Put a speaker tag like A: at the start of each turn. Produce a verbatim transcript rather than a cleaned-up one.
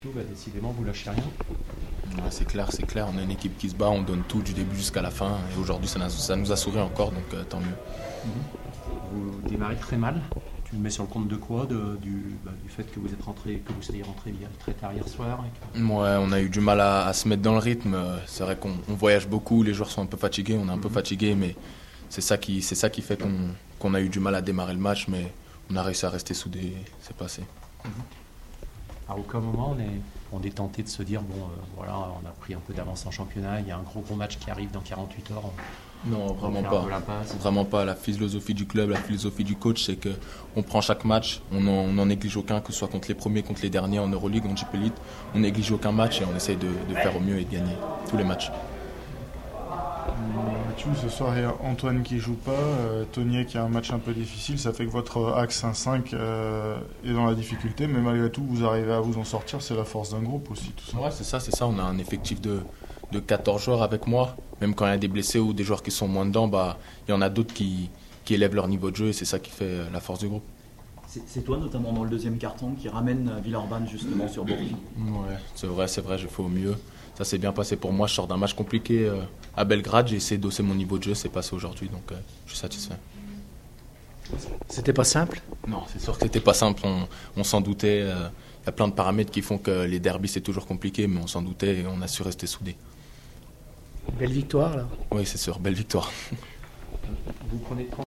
A: Bah, décidément, vous lâchez rien.
B: Ouais, c'est clair, c'est clair. On a une équipe qui se bat, on donne tout du début jusqu'à la fin. Et aujourd'hui, ça, ça nous a souri encore, donc euh, tant mieux.
A: Mm-hmm. Vous démarrez très mal. Tu le mets sur le compte de quoi de, du, bah, du fait que vous êtes rentré, que vous soyez rentré très tard hier soir et que...
B: Ouais, on a eu du mal à, à se mettre dans le rythme. C'est vrai qu'on on voyage beaucoup, les joueurs sont un peu fatigués, on est un mm-hmm. peu fatigués, mais c'est ça qui, c'est ça qui fait qu'on, qu'on a eu du mal à démarrer le match, mais on a réussi à rester soudés, c'est passé.
A: Mm-hmm. À aucun moment on est, on est tenté de se dire bon euh, voilà, on a pris un peu d'avance en championnat, il y a un gros gros match qui arrive dans quarante-huit heures. On,
B: non, vraiment pas. Vraiment pas. La philosophie du club, la philosophie du coach, c'est que on prend chaque match, on n'en néglige aucun, que ce soit contre les premiers, contre les derniers en Euroleague, en J P Elite. On néglige aucun match et on essaye de, de faire au mieux et de gagner tous les matchs.
C: Mathieu, ce soir il y a Antoine qui joue pas, euh, Tonier qui a un match un peu difficile, ça fait que votre axe un cinq euh, est dans la difficulté, mais malgré tout vous arrivez à vous en sortir, c'est la force d'un groupe aussi tout ça.
B: Ouais, c'est ça, c'est ça, on a un effectif de, de quatorze joueurs avec moi, même quand il y a des blessés ou des joueurs qui sont moins dedans, bah, il y en a d'autres qui, qui élèvent leur niveau de jeu et c'est ça qui fait la force du groupe.
D: C'est, c'est toi notamment dans le deuxième carton qui ramène Villeurbanne justement sur Bourg.
B: Ouais, c'est vrai, c'est vrai, j'ai fait au mieux. Ça s'est bien passé pour moi, je sors d'un match compliqué euh, à Belgrade, j'ai essayé d'osser mon niveau de jeu, c'est passé aujourd'hui, donc euh, je suis satisfait.
E: C'était pas simple ?
B: Non, c'est sûr que c'était pas simple, on, on s'en doutait. Il euh, y a plein de paramètres qui font que les derbys c'est toujours compliqué, mais on s'en doutait et on a su rester soudés.
E: Belle victoire là ?
B: Oui, c'est sûr, belle victoire.
A: Vous prenez